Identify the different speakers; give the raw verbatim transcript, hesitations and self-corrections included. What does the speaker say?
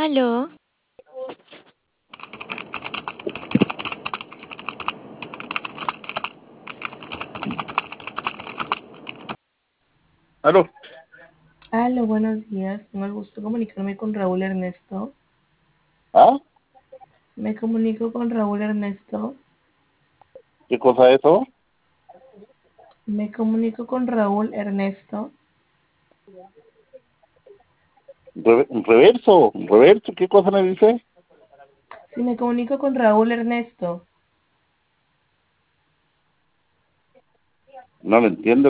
Speaker 1: Aló,
Speaker 2: Aló.
Speaker 3: Aló, buenos días. Tengo el gusto de comunicarme con Raúl Ernesto.
Speaker 2: ¿Ah?
Speaker 3: Me comunico con Raúl Ernesto.
Speaker 2: ¿Qué cosa es eso?
Speaker 3: Me comunico con Raúl Ernesto.
Speaker 2: Re- reverso, reverso, ¿qué cosa me dice?
Speaker 3: Si me comunico con Raúl Ernesto.
Speaker 2: No lo entiendo.